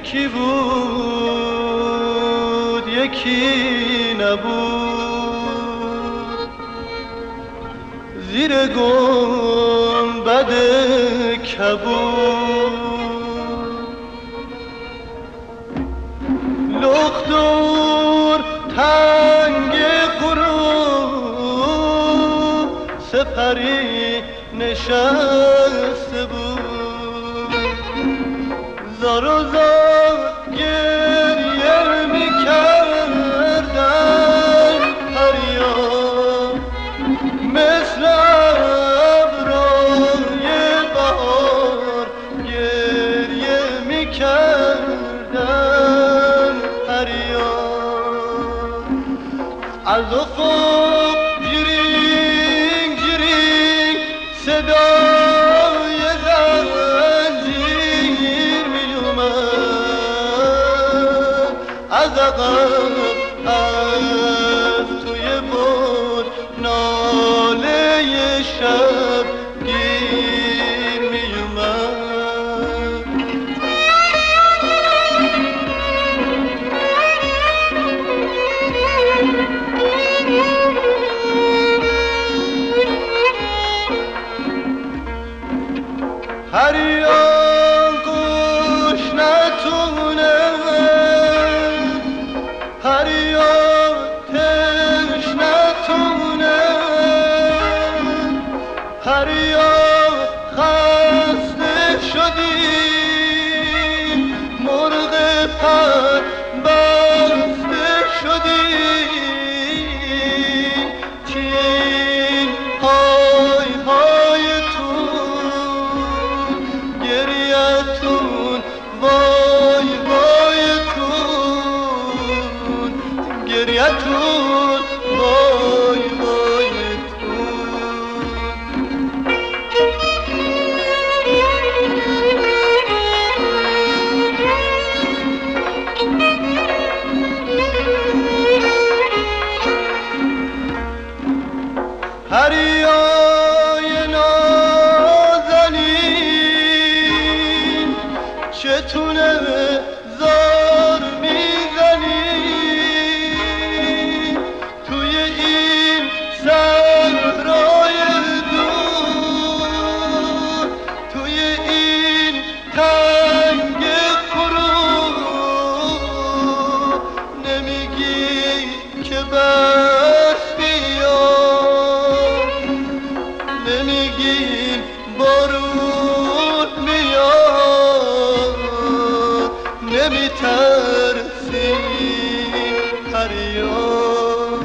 یکی بود یکی نبود، زیر گنبد کبود، لخت تنگ غروب سپری نشسته بود، زار و زار گریه می‌کردن فریاد، مثل ابرهای بهار گریه می‌کردن فریاد. از افق جرینگ جرینگ صدای زنجیر می اومد، از عقب از توی بن ناله شب گیر می اومد. هریان گوش نتونه، هریان تش نتونه، هریان خسته شدیم، مرغ پر بسته شدیم، چین های هایتون گریتون وای وایتون، گریتون وای وایتون. هریای نازنین چتونه زار میزنی توی این صحرای دور، توی این تنگ غروب، نمیگی که بس بیار، نمیگی بارون میاد، نمیترسی فریاد.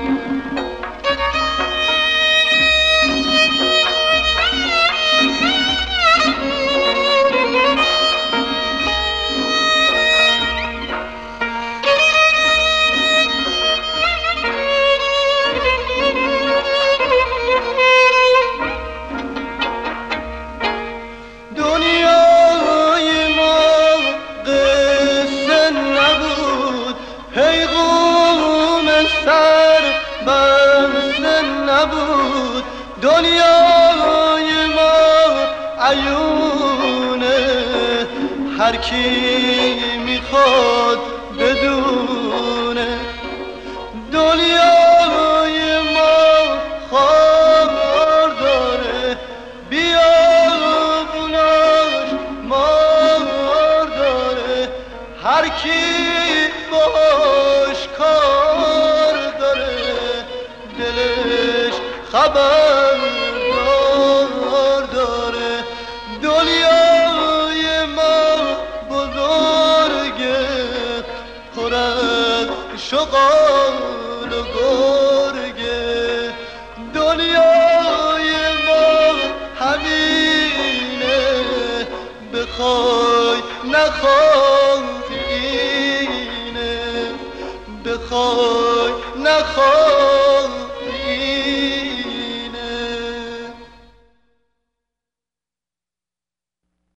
دنیای ما قصه نبود، پیغام سر بسته نبود، دنیای ما عیونه، هر کی میخواد بدونه، دنیای ما خار داره، بیابوناش مار داره، هر کی باش کار داره دلش خبردار داره. دنیای ما بزرگه، پر از شغال و گرگه، دنیای ما همینه، بخوای نخوای اینه، بخوای نخوای